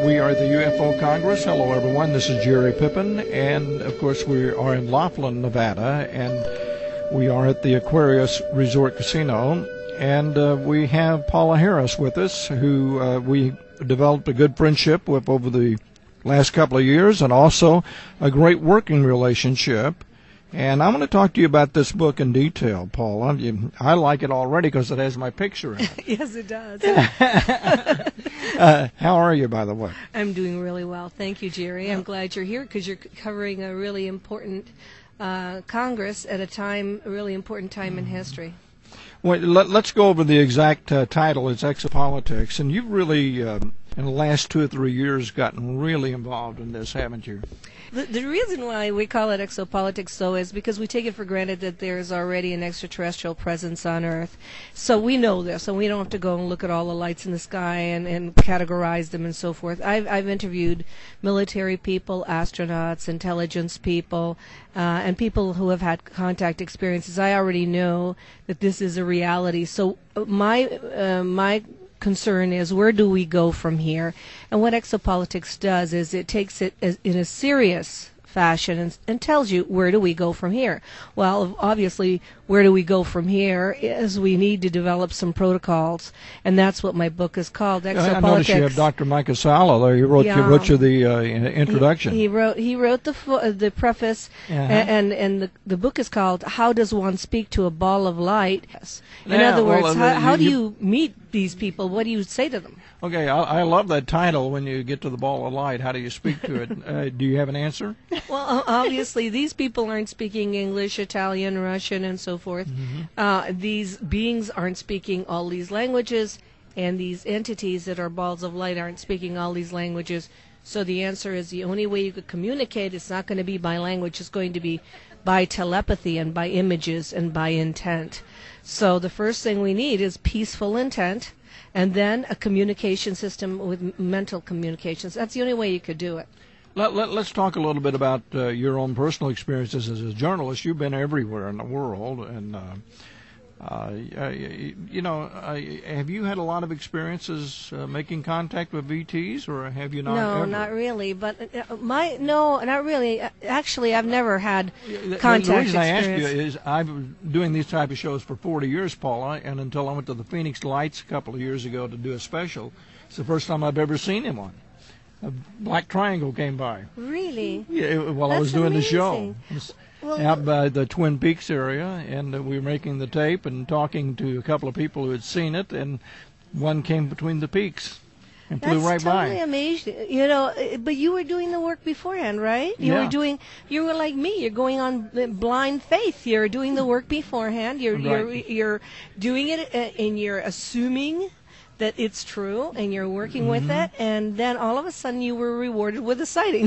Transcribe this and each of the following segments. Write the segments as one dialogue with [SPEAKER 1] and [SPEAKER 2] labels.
[SPEAKER 1] We are the UFO Congress. Hello, everyone. This is Jerry Pippin, and of course, we are in Laughlin, Nevada, and we are at the Aquarius Resort Casino, and we have Paula Harris with us, who we developed a good friendship with over the last couple of years, and also a great working relationship. And I'm going to talk to you about this book in detail, Paula. I like it already because it has my picture in it.
[SPEAKER 2] Yes, it does.
[SPEAKER 1] How are you, by the way?
[SPEAKER 2] I'm doing really well. Thank you, Jerry. I'm glad you're here because you're covering a really important Congress at a really important time in history.
[SPEAKER 1] Well, let's go over the exact title. It's Exopolitics. And you've really, in the last 2 or 3 years, gotten really involved in this, haven't you?
[SPEAKER 2] The reason why we call it exopolitics, though, is because we take it for granted that there's already an extraterrestrial presence on Earth. So we know this, and we don't have to go and look at all the lights in the sky and categorize them and so forth. I've interviewed military people, astronauts, intelligence people, and people who have had contact experiences. I already know that this is a reality. So my concern is, where do we go from here? And what exopolitics does is it takes it in a serious fashion and tells you, where do we go from here? Well, obviously, where do we go from here is we need to develop some protocols, and that's what my book is called, Exopolitics.
[SPEAKER 1] I noticed you have Dr. Micah Sala there. He wrote you the introduction.
[SPEAKER 2] He wrote the preface, and the book is called How Does One Speak to a Ball of Light? In other words, how do you meet these people? What do you say to them?
[SPEAKER 1] Okay, I love that title, when you get to the ball of light. How do you speak to it? Do you have an answer?
[SPEAKER 2] Well, obviously, these people aren't speaking English, Italian, Russian, and so forth. Mm-hmm. These beings aren't speaking all these languages, and these entities that are balls of light aren't speaking all these languages. So the answer is, the only way you could communicate, it's not going to be by language, it's going to be by telepathy and by images and by intent. So the first thing we need is peaceful intent, and then a communication system with mental communications. That's the only way you could do it.
[SPEAKER 1] Let's talk a little bit about your own personal experiences as a journalist. You've been everywhere in the world, and have you had a lot of experiences making contact with VTs, or have you not?
[SPEAKER 2] No,
[SPEAKER 1] ever?
[SPEAKER 2] not really. But not really. Actually, I've never had contact.
[SPEAKER 1] The reason
[SPEAKER 2] experience.
[SPEAKER 1] I ask you is I've been doing these type of shows for 40 years, Paula, and until I went to the Phoenix Lights a couple of years ago to do a special, it's the first time I've ever seen him on. A black triangle came by.
[SPEAKER 2] Really?
[SPEAKER 1] Yeah, while I was doing the show. Out by the Twin Peaks area, and we were making the tape and talking to a couple of people who had seen it, and one came between the peaks and flew right by.
[SPEAKER 2] That's totally amazing. But you were doing the work beforehand, right? You were like me. You're going on blind faith. You're doing the work beforehand. You're doing it, and you're assuming that it's true, and you're working with it, and then all of a sudden you were rewarded with a sighting.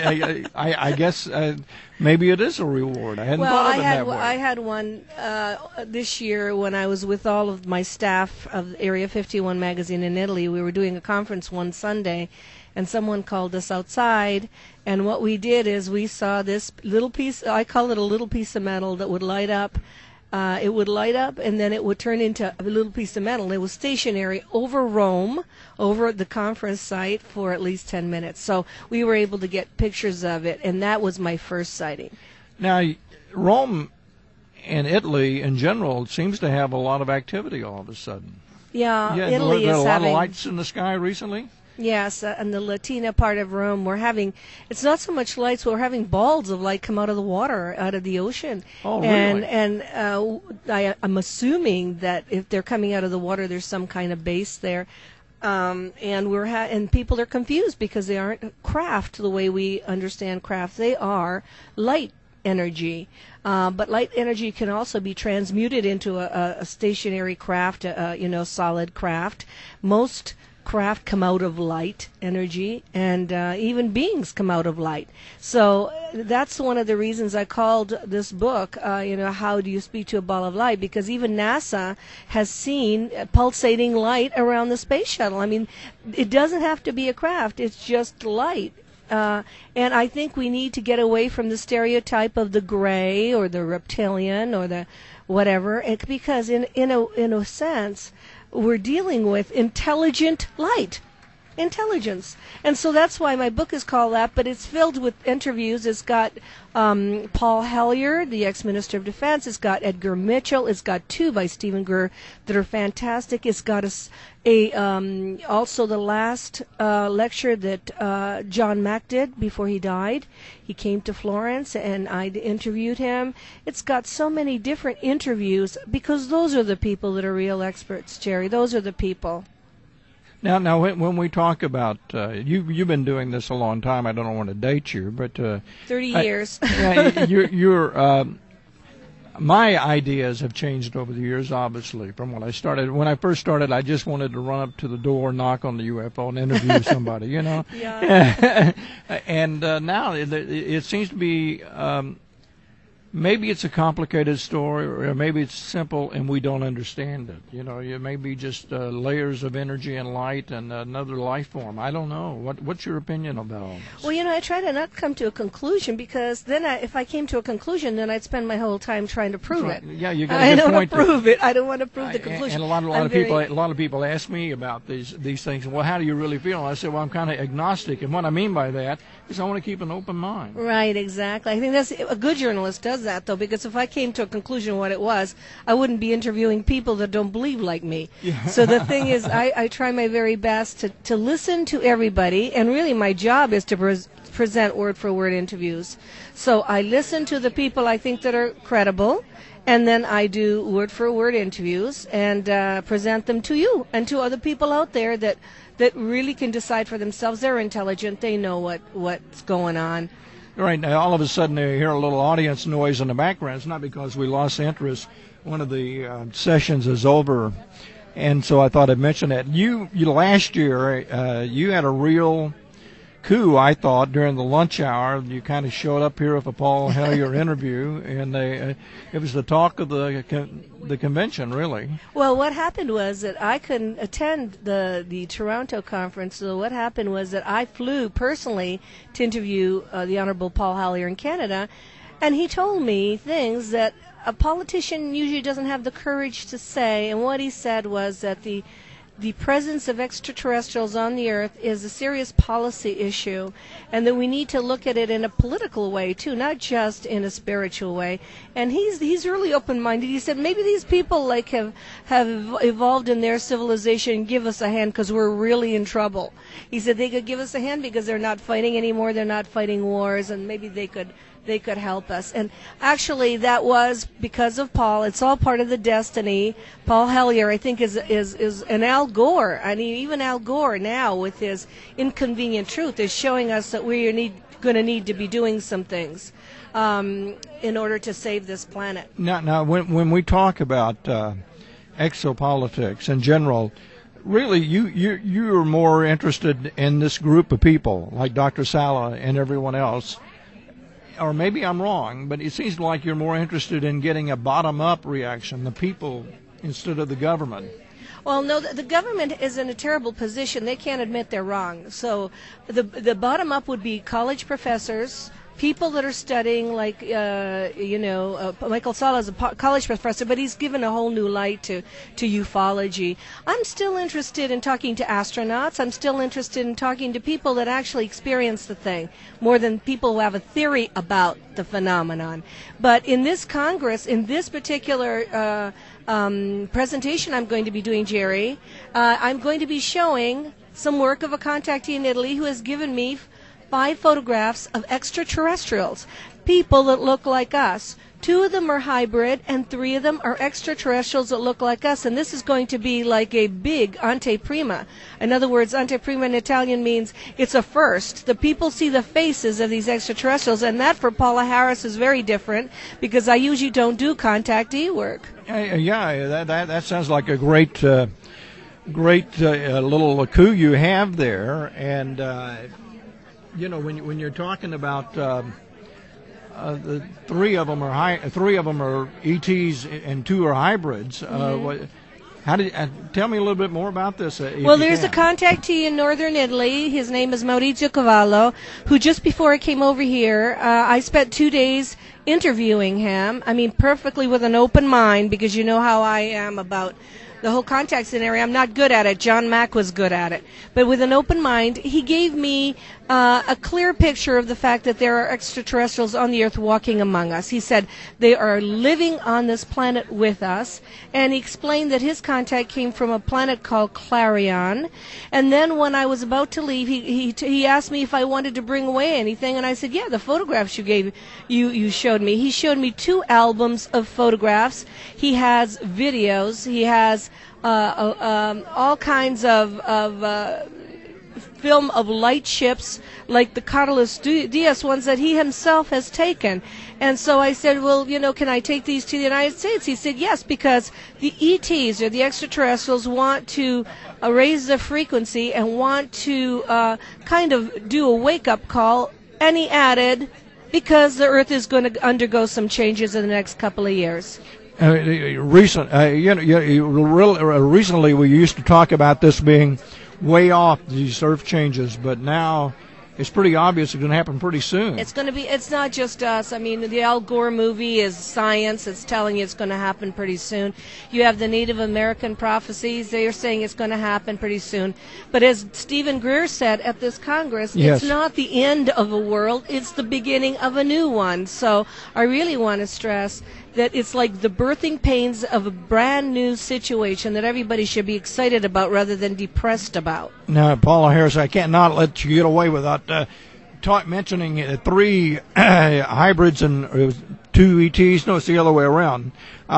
[SPEAKER 1] I guess maybe it is a reward. I hadn't thought of it that way.
[SPEAKER 2] I had one this year when I was with all of my staff of Area 51 magazine in Italy. We were doing a conference one Sunday, and someone called us outside, and what we did is we saw this little piece, I call it a little piece of metal that would light up. It would light up, and then it would turn into a little piece of metal. It was stationary over Rome, over the conference site, for at least 10 minutes. So we were able to get pictures of it, and that was my first sighting.
[SPEAKER 1] Now, Rome and Italy in general seems to have a lot of activity all of a sudden.
[SPEAKER 2] Yeah,
[SPEAKER 1] Italy is having... a lot of lights in the sky recently?
[SPEAKER 2] Yes, and the Latina part of Rome, it's not so much lights, we're having balls of light come out of the water, out of the ocean.
[SPEAKER 1] Oh, really?
[SPEAKER 2] And I'm assuming that if they're coming out of the water, there's some kind of base there. And people are confused because they aren't craft the way we understand craft. They are light energy. But light energy can also be transmuted into a stationary craft, solid craft. Most craft come out of light energy, and even beings come out of light. So that's one of the reasons I called this book, How Do You Speak to a Ball of Light? Because even NASA has seen pulsating light around the space shuttle. I mean, it doesn't have to be a craft. It's just light. And I think we need to get away from the stereotype of the gray or the reptilian or the whatever, because in a sense, we're dealing with intelligent light. intelligence. And so that's why my book is called that, but it's filled with interviews. It's got Paul Hellyer, the ex-Minister of Defense. It's got Edgar Mitchell. It's got 2 by Stephen Greer that are fantastic. It's got also the last lecture that John Mack did before he died. He came to Florence, and I interviewed him. It's got so many different interviews because those are the people that are real experts, Jerry. Those are the people.
[SPEAKER 1] Now, when we talk about you've been doing this a long time. I don't want to date you, but
[SPEAKER 2] 30 years.
[SPEAKER 1] My ideas have changed over the years, obviously, from when I started. When I first started, I just wanted to run up to the door, knock on the UFO, and interview somebody, you know.
[SPEAKER 2] Yeah.
[SPEAKER 1] And now it seems to be maybe it's a complicated story, or maybe it's simple and we don't understand it. You know, it may be just layers of energy and light and another life form. I don't know. What's your opinion about all this?
[SPEAKER 2] Well, you know, I try to not come to a conclusion because then if I came to a conclusion, then I'd spend my whole time trying to prove it.
[SPEAKER 1] Yeah, you got a good point.
[SPEAKER 2] I don't want to prove it. I don't want to prove the conclusion.
[SPEAKER 1] And a lot of people ask me about these things. Well, how do you really feel? And I say, well, I'm kind of agnostic, and what I mean by that is I want to keep an open mind.
[SPEAKER 2] Right, exactly. I think that's a good journalist does that, though, because if I came to a conclusion what it was, I wouldn't be interviewing people that don't believe like me. Yeah. So the thing is, I try my very best to listen to everybody, and really my job is to present word-for-word interviews. So I listen to the people I think that are credible, and then I do word-for-word interviews and present them to you and to other people out there that really can decide for themselves. They're intelligent. They know what's going on.
[SPEAKER 1] Right. Now, all of a sudden, they hear a little audience noise in the background. It's not because we lost interest. One of the sessions is over, and so I thought I'd mention that. You last year, you had a real coup, I thought, during the lunch hour. You kind of showed up here with a Paul Hellyer interview, and it was the talk of the convention, really.
[SPEAKER 2] Well, what happened was that I couldn't attend the Toronto conference, so what happened was that I flew personally to interview the Honorable Paul Hellyer in Canada, and he told me things that a politician usually doesn't have the courage to say, and what he said was that the presence of extraterrestrials on the Earth is a serious policy issue, and that we need to look at it in a political way too, not just in a spiritual way. And he's really open-minded. He said maybe these people have evolved in their civilization and give us a hand because we're really in trouble. He said they could give us a hand because they're not fighting anymore, they're not fighting wars, and maybe they could help us. And actually that was because of Paul. It's all part of the destiny. Paul Hellyer, I think, is an Al Gore. I mean, even Al Gore now with his Inconvenient Truth is showing us that we're going to need to be doing some things in order to save this planet.
[SPEAKER 1] Now when we talk about exopolitics in general, really, you're more interested in this group of people like Dr. Sala and everyone else. Or maybe I'm wrong, but it seems like you're more interested in getting a bottom-up reaction, the people, instead of the government.
[SPEAKER 2] Well, no, the government is in a terrible position. They can't admit they're wrong. So the bottom-up would be college professors, people that are studying, like, Michael Sala is a college professor, but he's given a whole new light to ufology. I'm still interested in talking to astronauts. I'm still interested in talking to people that actually experience the thing, more than people who have a theory about the phenomenon. But in this Congress, in this particular presentation I'm going to be doing, Jerry, I'm going to be showing some work of a contactee in Italy who has given me 5 photographs of extraterrestrials, people that look like us. 2 of them are hybrid, and 3 of them are extraterrestrials that look like us. And this is going to be like a big anteprima. In other words, anteprima in Italian means it's a first. The people see the faces of these extraterrestrials, and that for Paula Harris is very different because I usually don't do contactee work.
[SPEAKER 1] Yeah, that sounds like a great little coup you have there, and. When you're talking about the 3 of them are ETs and 2 are hybrids. Tell me a little bit more about this.
[SPEAKER 2] Well, there's a contactee in northern Italy. His name is Maurizio Cavallo, who just before I came over here, I spent 2 days interviewing him. I mean, perfectly with an open mind, because you know how I am about the whole contact scenario. I'm not good at it. John Mack was good at it. But with an open mind, he gave me a clear picture of the fact that there are extraterrestrials on the earth walking among us. He said they are living on this planet with us, and he explained that his contact came from a planet called Clarion. And then when I was about to leave, he asked me if I wanted to bring away anything, and I said, yeah, the photographs you showed me. He showed me 2 albums of photographs. He has videos. He has all kinds of film of light ships like the Carlos Diaz ones that he himself has taken. And so I said, well, can I take these to the United States? He said, yes, because the ETs, or the extraterrestrials, want to raise the frequency and want to kind of do a wake-up call. And he added, because the Earth is going to undergo some changes in the next couple of years.
[SPEAKER 1] Recently we used to talk about this being way off, these Earth changes, but now it's pretty obvious it's going to happen pretty soon.
[SPEAKER 2] It's not just us. I mean, the Al Gore movie is science. It's telling you it's going to happen pretty soon. You have the Native American prophecies. They are saying it's going to happen pretty soon. But as Stephen Greer said at this Congress,
[SPEAKER 1] yes,
[SPEAKER 2] it's not the end of a world. It's the beginning of a new one. So I really want to stress that it's like the birthing pains of a brand new situation that everybody should be excited about rather than depressed about.
[SPEAKER 1] Now, Paula Harris, I can't not let you get away without mentioning 3 hybrids and 2 ETs. No, it's the other way around.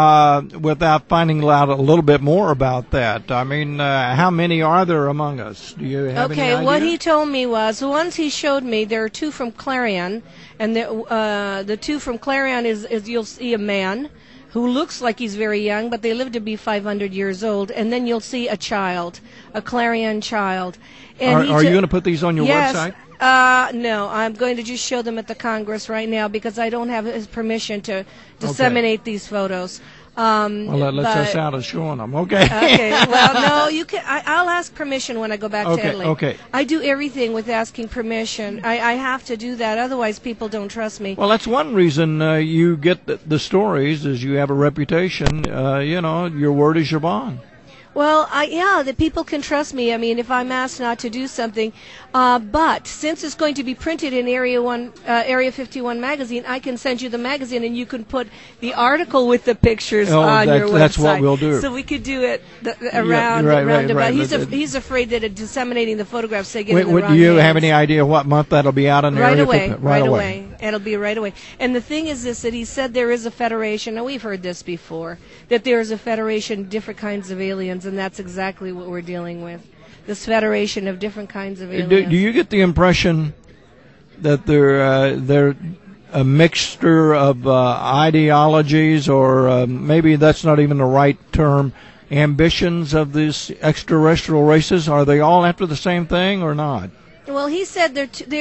[SPEAKER 1] Without finding out a little bit more about that. I mean, how many are there among us? Do you have any idea?
[SPEAKER 2] Okay, what he told me was, the ones he showed me, there are 2 from Clarion, and the 2 from Clarion is you'll see a man who looks like he's very young, but they live to be 500 years old, and then you'll see a child, a Clarion child. And
[SPEAKER 1] are you going to put these on your website?
[SPEAKER 2] No, I'm going to just show them at the Congress right now because I don't have his permission to disseminate these photos.
[SPEAKER 1] Well, let's us out of showing them. Okay.
[SPEAKER 2] Okay. Well, no, you can. I'll ask permission when I go back to Italy.
[SPEAKER 1] Okay.
[SPEAKER 2] I do everything with asking permission. I have to do that, otherwise people don't trust me.
[SPEAKER 1] Well, that's one reason you get the stories, is you have a reputation. Your word is your bond.
[SPEAKER 2] Well, the people can trust me. I mean, if I'm asked not to do something, but since it's going to be printed in Area 51 magazine, I can send you the magazine, and you can put the article with the pictures on your website.
[SPEAKER 1] That's what we'll do.
[SPEAKER 2] So we could do it roundabout.
[SPEAKER 1] Right.
[SPEAKER 2] He's afraid that disseminating the photographs they get in the wrong
[SPEAKER 1] Do you
[SPEAKER 2] hands.
[SPEAKER 1] have any idea what month that'll be out in the area?
[SPEAKER 2] Right away. It'll be right away. And the thing is this, that he said there is a federation, and we've heard this before, that there is a federation of different kinds of aliens, and that's exactly what we're dealing with. This federation of different kinds of aliens.
[SPEAKER 1] Do you get the impression that they're a mixture of ideologies, or maybe that's not even the right term, ambitions of these extraterrestrial races? Are they all after the same thing or not?
[SPEAKER 2] Well, he said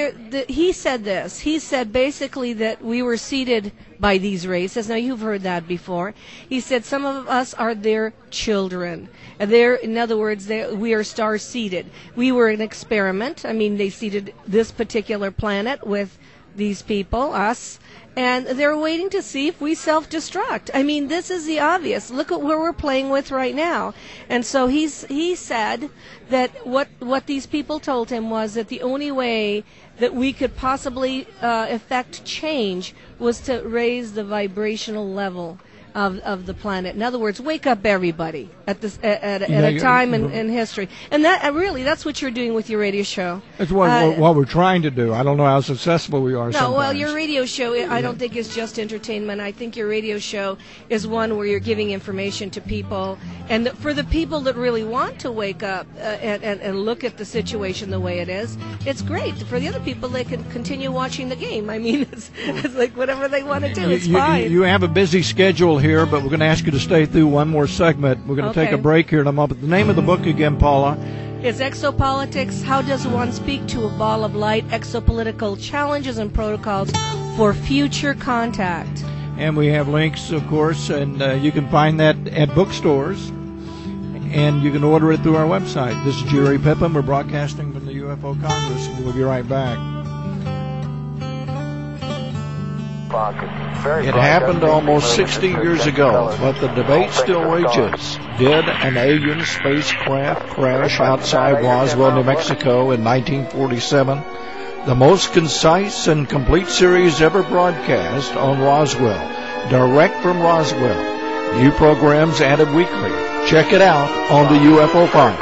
[SPEAKER 2] he said this. He said basically that we were seeded by these races. Now, you've heard that before. He said some of us are their children. In other words, we are star-seeded. We were an experiment. I mean, they seeded this particular planet with these people, us, and they're waiting to see if we self-destruct. I mean, this is the obvious. Look at where we're playing with right now. And so he said that what these people told him was that the only way that we could possibly effect change was to raise the vibrational level of the planet. In other words, wake up everybody at a time in history. And that's what you're doing with your radio show.
[SPEAKER 1] That's what we're trying to do. I don't know how successful we are sometimes.
[SPEAKER 2] Well, your radio show, I don't think is just entertainment. I think your radio show is one where you're giving information to people. And for the people that really want to wake up and look at the situation the way it is, it's great. For the other people, they can continue watching the game. I mean, it's like whatever they want to do. It's fine.
[SPEAKER 1] You have a busy schedule here, but we're going to ask you to stay through one more segment. We're going to take a break here in a moment. The name of the book again, Paula?
[SPEAKER 2] It's Exopolitics, How Does One Speak to a Ball of Light? Exopolitical Challenges and Protocols for Future Contact. And
[SPEAKER 1] we have links, of course, and you can find that at bookstores, and you can order it through our website. This is Jerry Pippin. We're broadcasting from the UFO Congress, and we'll be right back. It happened almost 60 years ago, but the debate still rages. Did an alien spacecraft crash outside Roswell, New Mexico in 1947? The most concise and complete series ever broadcast on Roswell, direct from Roswell. New programs added weekly. Check it out on the UFO Files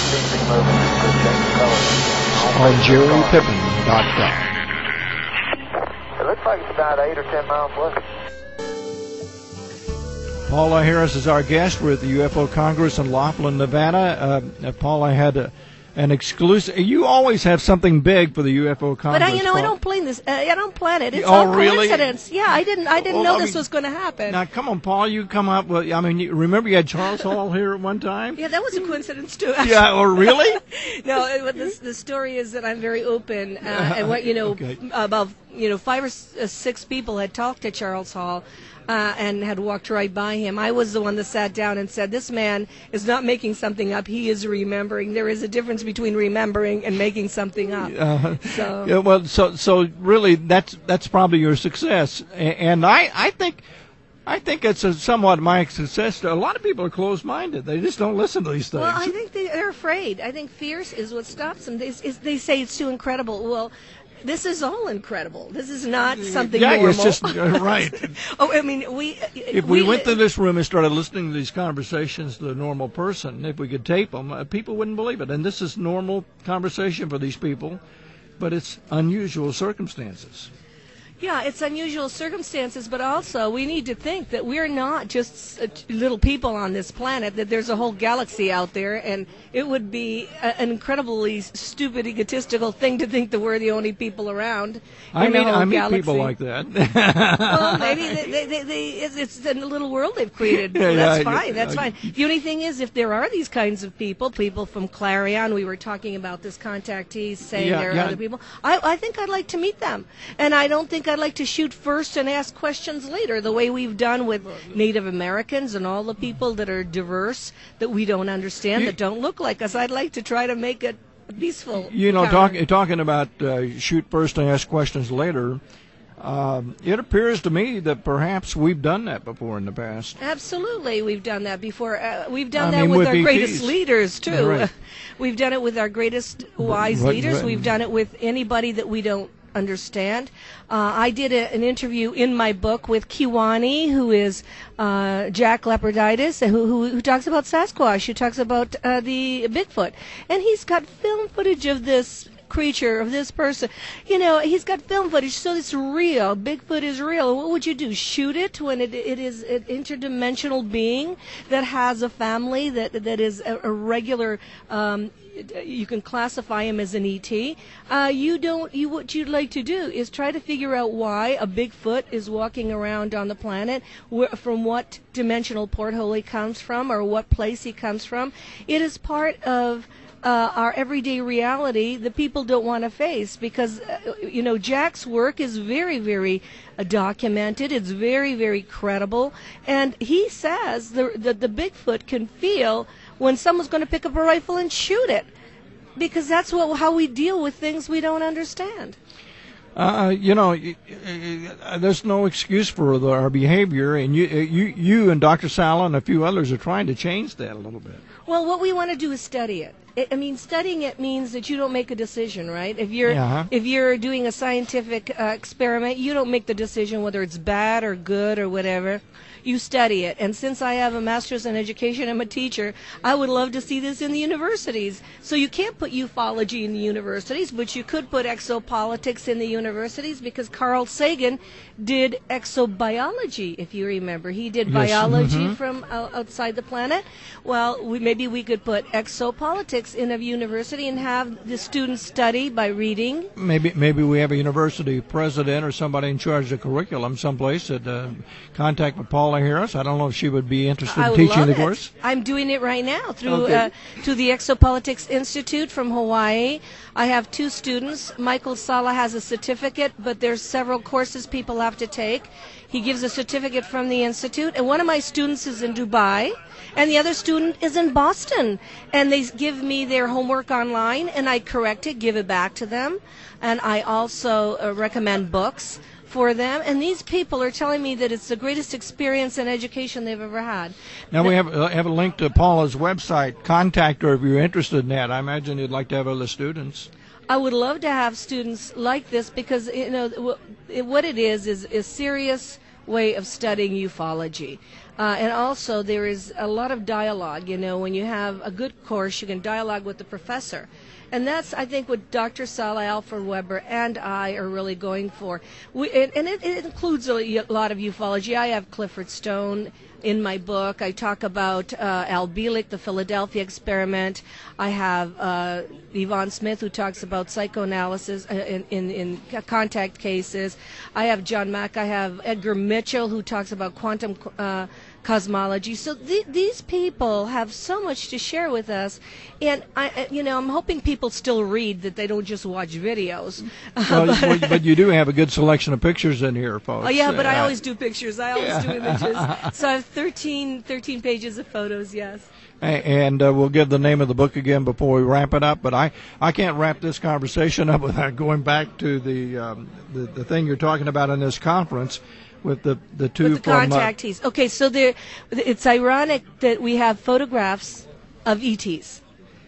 [SPEAKER 1] on JerryPippin.com.
[SPEAKER 3] It looks like it's about 8 or 10 miles west.
[SPEAKER 1] Paula Harris is our guest. We're at the UFO Congress in Laughlin, Nevada. Paula had an exclusive. You always have something big for the UFO Congress.
[SPEAKER 2] But I don't plan this. I don't plan it. It's
[SPEAKER 1] Oh,
[SPEAKER 2] all
[SPEAKER 1] really?
[SPEAKER 2] coincidence. Yeah, I didn't
[SPEAKER 1] Well,
[SPEAKER 2] know
[SPEAKER 1] I
[SPEAKER 2] this
[SPEAKER 1] mean,
[SPEAKER 2] was going to happen.
[SPEAKER 1] Now, come on, Paul. You come up with. I mean, remember you had Charles Hall here at one time?
[SPEAKER 2] Yeah, that was a coincidence too.
[SPEAKER 1] Yeah. Or really?
[SPEAKER 2] No, the story is that I'm very open, and what
[SPEAKER 1] Okay.
[SPEAKER 2] about 5 or 6 people had talked to Charles Hall. And had walked right by him. I was the one that sat down and said, "This man is not making something up. He is remembering. There is a difference between remembering and making something up." So
[SPEAKER 1] Yeah, well, so really, that's probably your success, and I think it's a somewhat my success. A lot of people are closed-minded; they just don't listen to these things.
[SPEAKER 2] Well, I think they're afraid. I think fear is what stops them. They say it's too incredible. Well, this is all incredible. This is not something normal.
[SPEAKER 1] It's just right.
[SPEAKER 2] Oh, I mean,
[SPEAKER 1] If we went to this room and started listening to these conversations to a normal person, if we could tape them, people wouldn't believe it. And this is normal conversation for these people, but it's unusual circumstances.
[SPEAKER 2] Yeah, it's unusual circumstances, but also we need to think that we're not just little people on this planet, that there's a whole galaxy out there, and it would be an incredibly stupid, egotistical thing to think that we're the only people around.
[SPEAKER 1] I meet
[SPEAKER 2] galaxy.
[SPEAKER 1] people like that.
[SPEAKER 2] Well, maybe it's a little world they've created. That's fine. That's fine. The only thing is, if there are these kinds of people from Clarion, we were talking about this contactees saying there are other people. I think I'd like to meet them, and I don't think I'd like to shoot first and ask questions later, the way we've done with Native Americans and all the people that are diverse, that we don't understand, that don't look like us. I'd like to try to make it peaceful.
[SPEAKER 1] Talking about shoot first and ask questions later, it appears to me that perhaps we've done that before in the past.
[SPEAKER 2] Absolutely, we've done that before. We've done that with our
[SPEAKER 1] ETs.
[SPEAKER 2] greatest leaders, too.
[SPEAKER 1] Right.
[SPEAKER 2] We've done it with our greatest wise leaders. We've done it with anybody that we don't understand. I did an interview in my book with Kiwani, who is Jack Leoparditis, who talks about Sasquatch, who talks about the Bigfoot. And he's got film footage of this creature, of this person. He's got film footage, so it's real. Bigfoot is real. What would you do? Shoot it when it is an interdimensional being that has a family, that is a regular you can classify him as an ET. What you'd like to do is try to figure out why a Bigfoot is walking around on the planet, from what dimensional porthole he comes from, or what place he comes from. It is part of our everyday reality that people don't want to face, because Jack's work is very, very documented. It's very, very credible, and he says the Bigfoot can feel when someone's going to pick up a rifle and shoot it, because that's how we deal with things we don't understand.
[SPEAKER 1] There's no excuse for our behavior, and you and Dr. Sala and a few others are trying to change that a little bit.
[SPEAKER 2] Well, what we want to do is study it. Studying it means that you don't make a decision, right? If you're doing a scientific experiment, you don't make the decision whether it's bad or good or whatever. You study it. And since I have a master's in education, I'm a teacher, I would love to see this in the universities. So you can't put ufology in the universities, but you could put exopolitics in the universities, because Carl Sagan did exobiology, if you remember. He did biology from outside the planet. Well, maybe we could put exopolitics in a university and have the students study by reading.
[SPEAKER 1] Maybe we have a university president or somebody in charge of curriculum someplace that contact with Paula Harris. I don't know if she would be interested in teaching the course.
[SPEAKER 2] I'm doing it right now through to the Exopolitics Institute from Hawaii. I have 2 students. Michael Sala has a certificate, but there's several courses people have to take. He gives a certificate from the Institute, and one of my students is in Dubai, and the other student is in Boston. And they give me their homework online, and I correct it, give it back to them. And I also recommend books for them. And these people are telling me that it's the greatest experience and education they've ever had.
[SPEAKER 1] Now we have a link to Paula's website. Contact her if you're interested in that. I imagine you'd like to have other students.
[SPEAKER 2] I would love to have students like this because, what it is a serious way of studying ufology. And also there is a lot of dialogue. When you have a good course, you can dialogue with the professor. And that's, I think, what Dr. Sala Alfred Weber and I are really going for. It includes a lot of ufology. I have Clifford Stone in my book. I talk about Al Bielek, the Philadelphia experiment. I have Yvonne Smith, who talks about psychoanalysis in contact cases. I have John Mack. I have Edgar Mitchell, who talks about quantum cosmology. So these people have so much to share with us, and I'm hoping people still read, that they don't just watch videos.
[SPEAKER 1] But you do have a good selection of pictures in here, folks.
[SPEAKER 2] Oh yeah, but I always do pictures. I always do images. So I have 13 pages of photos. Yes.
[SPEAKER 1] And we'll give the name of the book again before we wrap it up. But I can't wrap this conversation up without going back to the thing you're talking about in this conference. With the two
[SPEAKER 2] with the contactees. Okay, so it's ironic that we have photographs of ETs.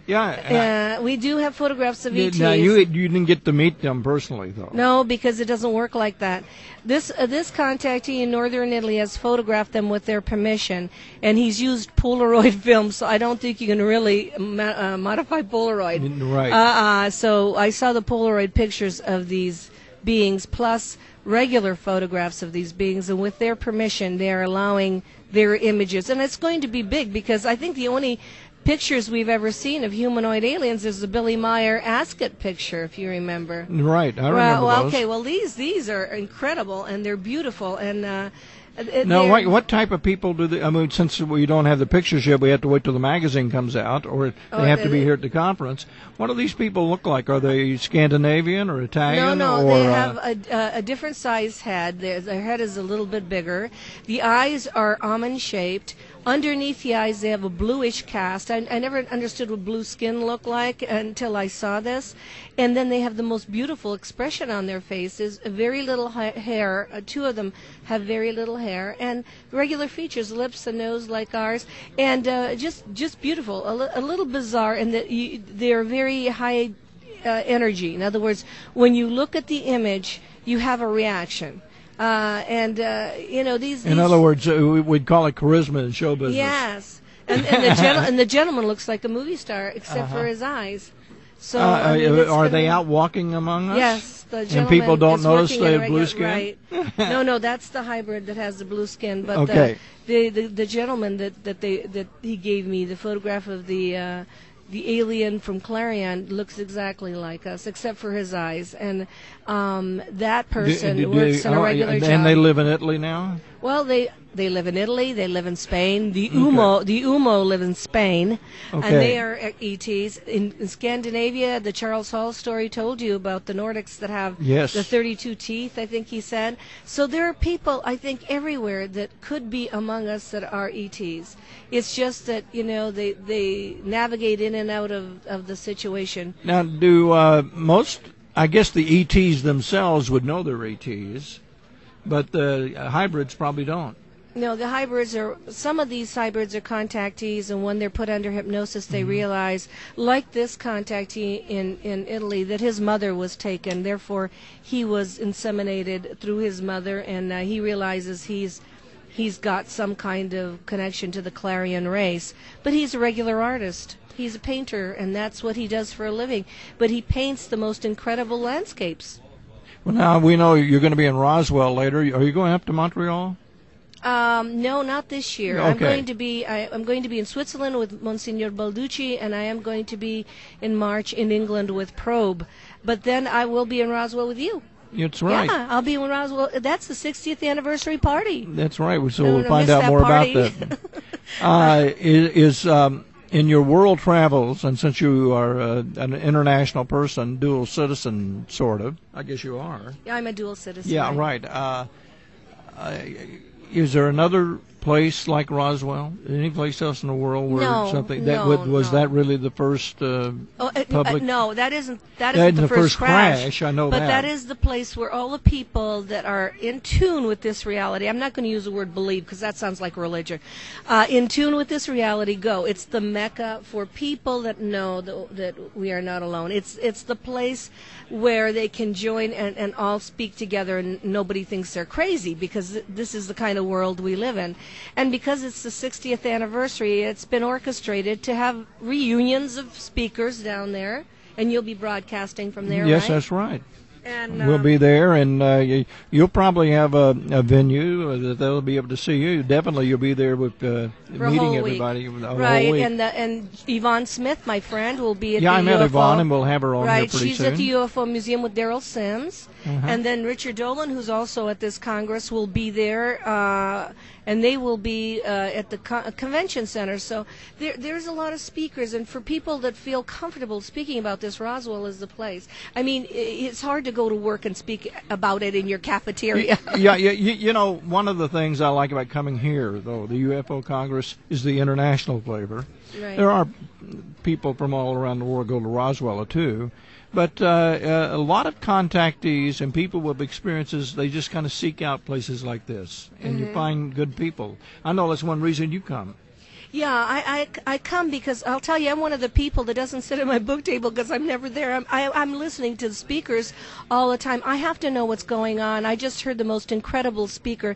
[SPEAKER 1] Yeah.
[SPEAKER 2] We do have photographs of ETs.
[SPEAKER 1] Now, you didn't get to meet them personally, though.
[SPEAKER 2] No, because it doesn't work like that. This contactee in northern Italy has photographed them with their permission, and he's used Polaroid film, so I don't think you can really modify Polaroid.
[SPEAKER 1] Right.
[SPEAKER 2] So I saw the Polaroid pictures of these beings, plus regular photographs of these beings, and with their permission, they're allowing their images. And it's going to be big, because I think the only pictures we've ever seen of humanoid aliens is the Billy Meyer Ascot picture, if you remember.
[SPEAKER 1] Right, I remember those.
[SPEAKER 2] Okay, well, these are incredible, and they're beautiful, and
[SPEAKER 1] now, what type of people do they? I mean, since we don't have the pictures yet, we have to wait till the magazine comes out, or they have to be here at the conference. What do these people look like? Are they Scandinavian or Italian?
[SPEAKER 2] No,
[SPEAKER 1] or,
[SPEAKER 2] they have a different size head. Their head is a little bit bigger. The eyes are almond-shaped. Underneath the eyes, they have a bluish cast. I never understood what blue skin looked like until I saw this. And then they have the most beautiful expression on their faces, very little hair. Two of them have very little hair, and regular features, lips and nose like ours, and just beautiful, a little bizarre, and they're very high energy. In other words, when you look at the image, you have a reaction. These.
[SPEAKER 1] In other words, we'd call it charisma in show business.
[SPEAKER 2] Yes, and the gentleman looks like a movie star, except for his eyes. So
[SPEAKER 1] are they out walking among us?
[SPEAKER 2] Yes, the gentleman.
[SPEAKER 1] And people don't notice they have blue skin.
[SPEAKER 2] Right? No, that's the hybrid that has the blue skin. But
[SPEAKER 1] okay.
[SPEAKER 2] the gentleman that he gave me, the photograph of the alien from Clarion, looks exactly like us, except for his eyes. And that person works in a regular job.
[SPEAKER 1] And they live in Italy now?
[SPEAKER 2] Well, they live in Italy. They live in Spain. The Umo live in Spain, and they are ETs. In Scandinavia, the Charles Hall story told you about the Nordics that have the 32 teeth, I think he said. So there are people, I think, everywhere that could be among us that are ETs. It's just that, they navigate in and out of the situation.
[SPEAKER 1] Now, do I guess the ETs themselves would know they're ETs, but the hybrids probably don't.
[SPEAKER 2] No, some of these hybrids are contactees, and when they're put under hypnosis, they realize, like this contactee in Italy, that his mother was taken. Therefore, he was inseminated through his mother, and he realizes he's got some kind of connection to the Clarion race. But he's a regular artist. He's a painter, and that's what he does for a living. But he paints the most incredible landscapes.
[SPEAKER 1] Well, now we know you're going to be in Roswell later. Are you going up to Montreal?
[SPEAKER 2] No, not this year.
[SPEAKER 1] Okay.
[SPEAKER 2] I'm going to be in Switzerland with Monsignor Balducci, and I am going to be in March in England with Probe. But then I will be in Roswell with you.
[SPEAKER 1] That's right.
[SPEAKER 2] Yeah, I'll be in Roswell. That's the 60th anniversry party.
[SPEAKER 1] That's right. So we'll find out more about that. In your world travels, and since you are an international person, dual citizen, sort of, I guess you are.
[SPEAKER 2] Yeah, I'm a dual citizen.
[SPEAKER 1] Yeah, right. Is there another place like Roswell? Any place else in the world where
[SPEAKER 2] No,
[SPEAKER 1] something
[SPEAKER 2] no,
[SPEAKER 1] was
[SPEAKER 2] no.
[SPEAKER 1] that really the first public?
[SPEAKER 2] No, that isn't
[SPEAKER 1] The
[SPEAKER 2] first
[SPEAKER 1] crash. I know
[SPEAKER 2] but
[SPEAKER 1] that.
[SPEAKER 2] that is the place where all the people that are in tune with this reality. I'm not going to use the word believe because that sounds like religion. In tune with this reality, go. It's the Mecca for people that know that we are not alone. It's the place where they can join and all speak together, and nobody thinks they're crazy because this is the kind of world we live in. And because it's the 60th anniversary, it's been orchestrated to have reunions of speakers down there, and you'll be broadcasting from there,
[SPEAKER 1] Yes,
[SPEAKER 2] right?
[SPEAKER 1] that's right.
[SPEAKER 2] And
[SPEAKER 1] We'll be there, and you'll probably have a venue that they'll be able to see you. Definitely, you'll be there with
[SPEAKER 2] for a
[SPEAKER 1] meeting
[SPEAKER 2] whole
[SPEAKER 1] everybody.
[SPEAKER 2] week.
[SPEAKER 1] The whole
[SPEAKER 2] Right,
[SPEAKER 1] week.
[SPEAKER 2] and Yvonne Smith, my friend, will be at
[SPEAKER 1] Yeah,
[SPEAKER 2] the
[SPEAKER 1] I met
[SPEAKER 2] UFO.
[SPEAKER 1] Yvonne, and we'll have her on here
[SPEAKER 2] Right,
[SPEAKER 1] pretty
[SPEAKER 2] she's
[SPEAKER 1] soon.
[SPEAKER 2] at the UFO Museum with Daryl Sims.
[SPEAKER 1] Uh-huh.
[SPEAKER 2] And then Richard Dolan, who's also at this Congress, will be there, and they will be at the convention center. So there's a lot of speakers, and for people that feel comfortable speaking about this, Roswell is the place. I mean, it's hard to go to work and speak about it in your cafeteria.
[SPEAKER 1] Yeah, you know, one of the things I like about coming here, though, the UFO Congress, is the international flavor.
[SPEAKER 2] Right.
[SPEAKER 1] There are people from all around the world go to Roswell, too. But a lot of contactees and people with experiences, they just kind of seek out places like this, and you find good people. I know that's one reason you come.
[SPEAKER 2] Yeah, I come because I'll tell you, I'm one of the people that doesn't sit at my book table because I'm never there. I'm listening to the speakers all the time. I have to know what's going on. I just heard the most incredible speaker.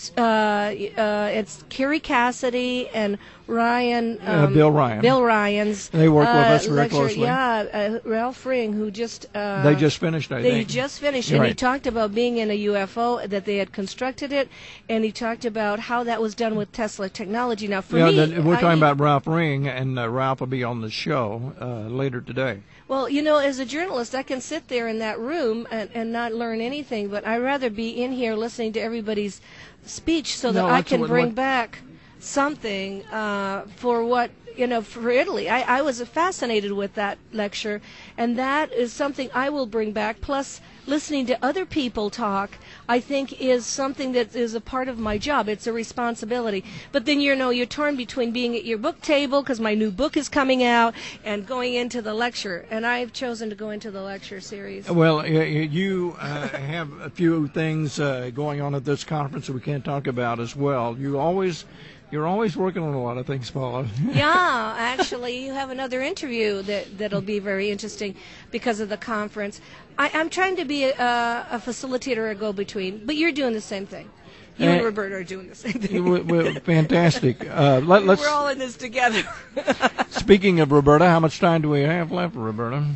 [SPEAKER 2] It's Kerry Cassidy and Ryan.
[SPEAKER 1] Bill Ryan.
[SPEAKER 2] Bill Ryan's.
[SPEAKER 1] They work with us very
[SPEAKER 2] lecture.
[SPEAKER 1] closely.
[SPEAKER 2] Yeah, Ralph Ring, who just.
[SPEAKER 1] They just finished, I
[SPEAKER 2] They
[SPEAKER 1] think.
[SPEAKER 2] just finished,
[SPEAKER 1] You're
[SPEAKER 2] and he
[SPEAKER 1] right.
[SPEAKER 2] talked about being in a UFO, that they had constructed it, and he talked about how that was done with Tesla technology. Now, for me,
[SPEAKER 1] we're talking about Ralph Ring, and Ralph will be on the show later today.
[SPEAKER 2] Well, you know, as a journalist, I can sit there in that room and not learn anything, but I'd rather be in here listening to everybody's speech so that
[SPEAKER 1] No,
[SPEAKER 2] I
[SPEAKER 1] that's
[SPEAKER 2] can
[SPEAKER 1] what-
[SPEAKER 2] bring back something for what, you know, for Italy. I was fascinated with that lecture, and that is something I will bring back. Plus, listening to other people talk, I think, is something that is a part of my job. It's a responsibility. But then, you know, you're torn between being at your book table, because my new book is coming out, and going into the lecture. And I've chosen to go into the lecture series.
[SPEAKER 1] Well, you have a few things going on at this conference that we can't talk about as well. You're always working on a lot of things, Paula.
[SPEAKER 2] Yeah, actually, you have another interview that'll be very interesting because of the conference. I'm trying to be a facilitator, a go-between, but you're doing the same thing. You and Roberta are doing the same thing.
[SPEAKER 1] We're fantastic. Let's.
[SPEAKER 2] We're all in this together.
[SPEAKER 1] Speaking of Roberta, how much time do we have left, Roberta?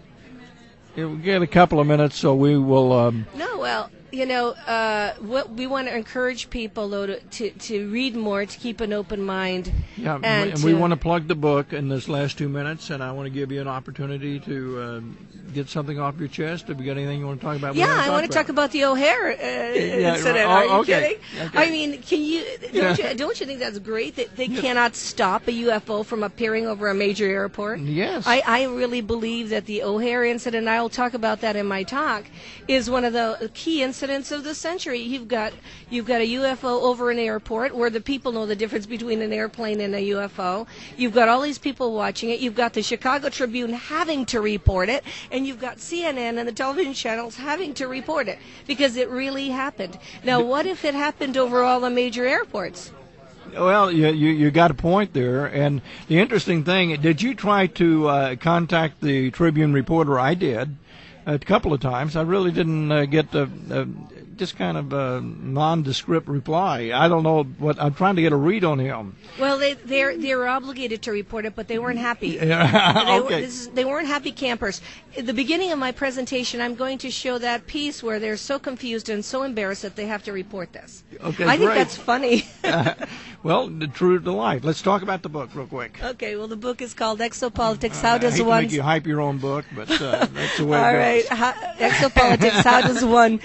[SPEAKER 1] We'll get a couple of minutes, so we will.
[SPEAKER 2] No, well, you know, what we want to encourage people, though, to read more, to keep an open mind.
[SPEAKER 1] Yeah,
[SPEAKER 2] and
[SPEAKER 1] we want to plug the book in this last 2 minutes, and I want to give you an opportunity to get something off your chest. Have you got anything you want to talk about?
[SPEAKER 2] Yeah, I want to talk about the O'Hare incident.
[SPEAKER 1] oh,
[SPEAKER 2] Are you
[SPEAKER 1] okay.
[SPEAKER 2] kidding?
[SPEAKER 1] Okay.
[SPEAKER 2] I mean, don't you think that's great that they cannot stop a UFO from appearing over a major airport?
[SPEAKER 1] Yes.
[SPEAKER 2] I really believe that the O'Hare incident, I'll talk about that in my talk, is one of the key incidents of the century. You've got a UFO over an airport where the people know the difference between an airplane and a UFO. You've got all these people watching it. You've got the Chicago Tribune having to report it, and you've got CNN and the television channels having to report it because it really happened. Now, what if it happened over all the major airports?
[SPEAKER 1] Well, you got a point there. And the interesting thing, did you try to contact the Tribune reporter? I did a couple of times. I really didn't get just kind of a nondescript reply. I don't know what I'm trying to get a read on him.
[SPEAKER 2] Well, they were obligated to report it, but they weren't happy.
[SPEAKER 1] Okay.
[SPEAKER 2] They weren't happy campers. At the beginning of my presentation, I'm going to show that piece where they're so confused and so embarrassed that they have to report this.
[SPEAKER 1] Okay,
[SPEAKER 2] I think
[SPEAKER 1] great.
[SPEAKER 2] that's funny.
[SPEAKER 1] Well, true to life. Let's talk about the book real quick.
[SPEAKER 2] Okay, well, the book is called Exopolitics.
[SPEAKER 1] I
[SPEAKER 2] How does
[SPEAKER 1] hate to
[SPEAKER 2] one...
[SPEAKER 1] make you hype your own book, but that's the way
[SPEAKER 2] All
[SPEAKER 1] it
[SPEAKER 2] right,
[SPEAKER 1] goes.
[SPEAKER 2] Exopolitics. How does one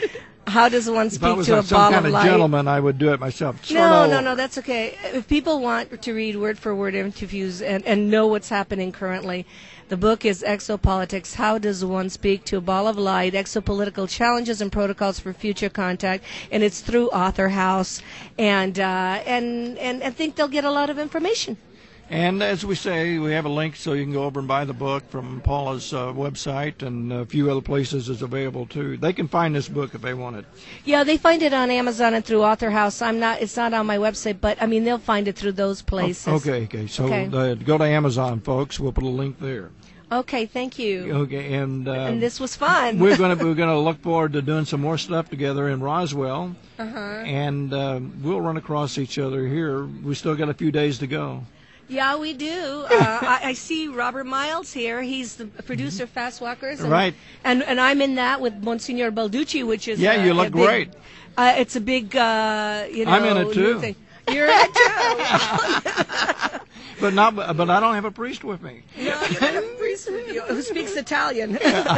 [SPEAKER 2] How does one
[SPEAKER 1] If I
[SPEAKER 2] speak
[SPEAKER 1] was
[SPEAKER 2] to a
[SPEAKER 1] some
[SPEAKER 2] ball
[SPEAKER 1] kind
[SPEAKER 2] of
[SPEAKER 1] of
[SPEAKER 2] light?
[SPEAKER 1] gentleman, I would do it myself.
[SPEAKER 2] No, that's okay. If people want to read word-for-word interviews and know what's happening currently, the book is Exopolitics, How Does One Speak to a Ball of Light, Exopolitical Challenges and Protocols for Future Contact, and it's through Author House, and I think they'll get a lot of information.
[SPEAKER 1] And as we say, we have a link so you can go over and buy the book from Paula's website, and a few other places is available too. They can find this book if they want it.
[SPEAKER 2] Yeah, they find it on Amazon and through Author House. It's not on my website, but I mean they'll find it through those places.
[SPEAKER 1] Okay. So go to Amazon, folks. We'll put a link there.
[SPEAKER 2] Okay, thank you.
[SPEAKER 1] Okay, and
[SPEAKER 2] this was fun.
[SPEAKER 1] we're gonna look forward to doing some more stuff together in Roswell, and we'll run across each other here. We still got a few days to go.
[SPEAKER 2] Yeah, we do. I see Robert Miles here. He's the producer of Fast Walkers. And,
[SPEAKER 1] right.
[SPEAKER 2] And I'm in that with Monsignor Balducci, which is
[SPEAKER 1] you look great.
[SPEAKER 2] It's a big,
[SPEAKER 1] I'm in it too.
[SPEAKER 2] Thing. You're in it too.
[SPEAKER 1] But I don't have a priest with me.
[SPEAKER 2] No, you don't have a priest with you who speaks Italian.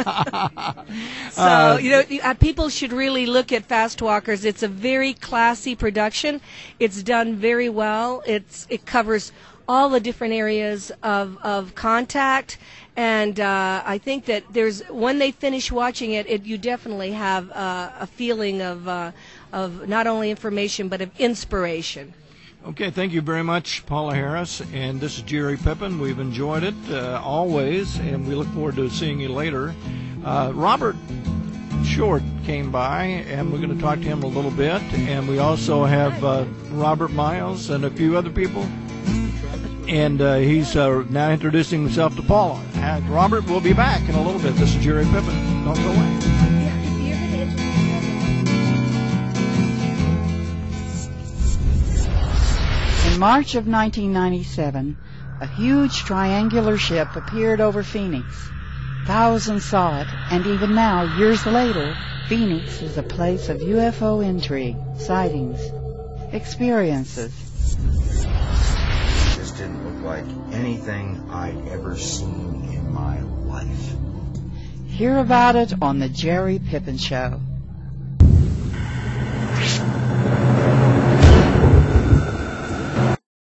[SPEAKER 2] So, people should really look at Fast Walkers. It's a very classy production. It's done very well. It covers all the different areas of contact, and I think that when they finish watching it, you definitely have a feeling of not only information but of inspiration.
[SPEAKER 1] Okay, thank you very much, Paula Harris, and this is Jerry Pippin. We've enjoyed it always, and we look forward to seeing you later. Robert Short came by, and we're going to talk to him a little bit, and we also have Robert Miles and a few other people. And he's now introducing himself to Paula. And Robert will be back in a little bit. This is Jerry Pippin. Don't go away.
[SPEAKER 4] In March of 1997, a huge triangular ship appeared over Phoenix. Thousands saw it, and even now, years later, Phoenix is a place of UFO intrigue, sightings, experiences.
[SPEAKER 5] Didn't look like anything I'd ever seen in my life.
[SPEAKER 4] Hear about it on The Jerry Pippin Show.